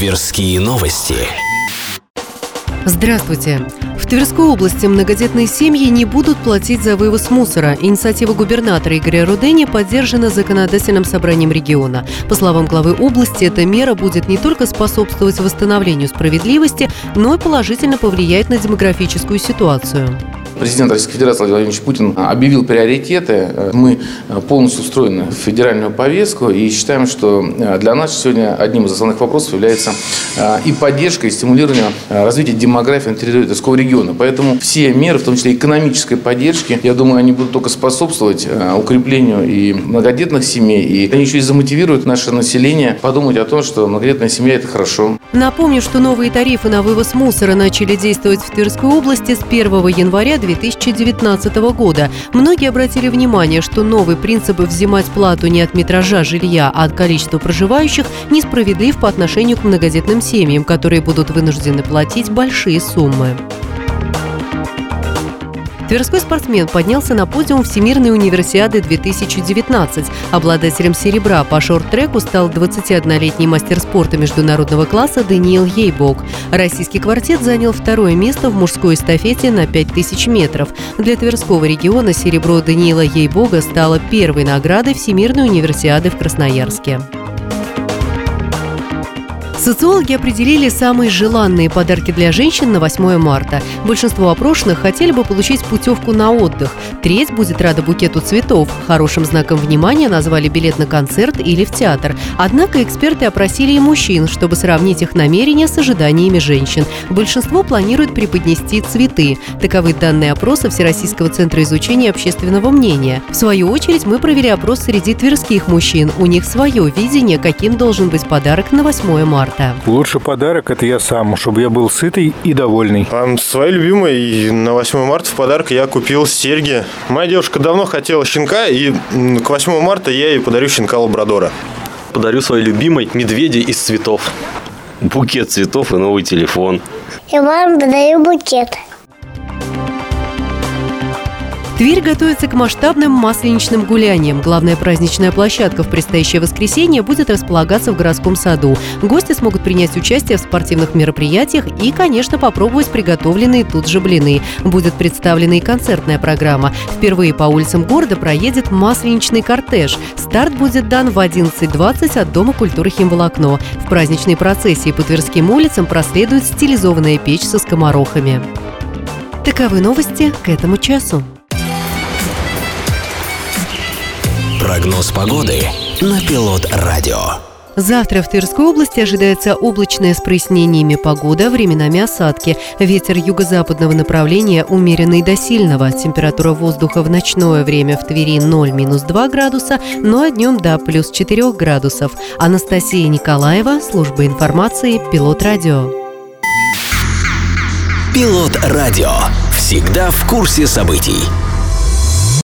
Тверские новости. Здравствуйте. В Тверской области многодетные семьи не будут платить за вывоз мусора. Инициатива губернатора Игоря Рудени поддержана законодательным собранием региона. По словам главы области, эта мера будет не только способствовать восстановлению справедливости, но и положительно повлияет на демографическую ситуацию. Президент Российской Федерации Владимир Владимирович Путин объявил приоритеты. Мы полностью устроены в федеральную повестку и считаем, что для нас сегодня одним из основных вопросов является и поддержка, и стимулирование развития демографии на территории Тверского региона. Поэтому все меры, в том числе экономической поддержки, я думаю, они будут только способствовать укреплению и многодетных семей. И они еще и замотивируют наше население подумать о том, что многодетная семья – это хорошо. Напомню, что новые тарифы на вывоз мусора начали действовать в Тверской области с 1 января 2019 года. Многие обратили внимание, что новый принцип взимать плату не от метража жилья, а от количества проживающих несправедлив по отношению к многодетным семьям, которые будут вынуждены платить большие суммы. Тверской спортсмен поднялся на подиум Всемирной универсиады 2019. Обладателем серебра по шорт-треку стал 21-летний мастер спорта международного класса Даниил Ейбог. Российский квартет занял второе место в мужской эстафете на 5000 метров. Для Тверского региона серебро Даниила Ейбога стало первой наградой Всемирной универсиады в Красноярске. Социологи определили самые желанные подарки для женщин на 8 марта. Большинство опрошенных хотели бы получить путевку на отдых. Треть будет рада букету цветов. Хорошим знаком внимания назвали билет на концерт или в театр. Однако эксперты опросили и мужчин, чтобы сравнить их намерения с ожиданиями женщин. Большинство планирует преподнести цветы. Таковы данные опроса Всероссийского центра изучения общественного мнения. В свою очередь мы провели опрос среди тверских мужчин. У них свое видение, каким должен быть подарок на 8 марта. Лучший подарок – это я сам, чтобы я был сытый и довольный. Своей любимой на 8 марта в подарок я купил серьги. Моя девушка давно хотела щенка, и к 8 марта я ей подарю щенка-лабрадора. Подарю своей любимой медведя из цветов. Букет цветов и новый телефон. Я вам подарю букет. Тверь готовится к масштабным масленичным гуляниям. Главная праздничная площадка в предстоящее воскресенье будет располагаться в городском саду. Гости смогут принять участие в спортивных мероприятиях и, конечно, попробовать приготовленные тут же блины. Будет представлена и концертная программа. Впервые по улицам города проедет масленичный кортеж. Старт будет дан в 11:20 от Дома культуры «Химволокно». В праздничной процессии по Тверским улицам проследует стилизованная печь со скоморохами. Таковы новости к этому часу. Прогноз погоды на Пилот Радио. Завтра в Тверской области ожидается облачная с прояснениями погода, временами осадки. Ветер юго-западного направления умеренный до сильного. Температура воздуха в ночное время в Твери 0-2 градуса, ну а днем до +4 градусов. Анастасия Николаева, служба информации, Пилот Радио. Пилот Радио. Всегда в курсе событий.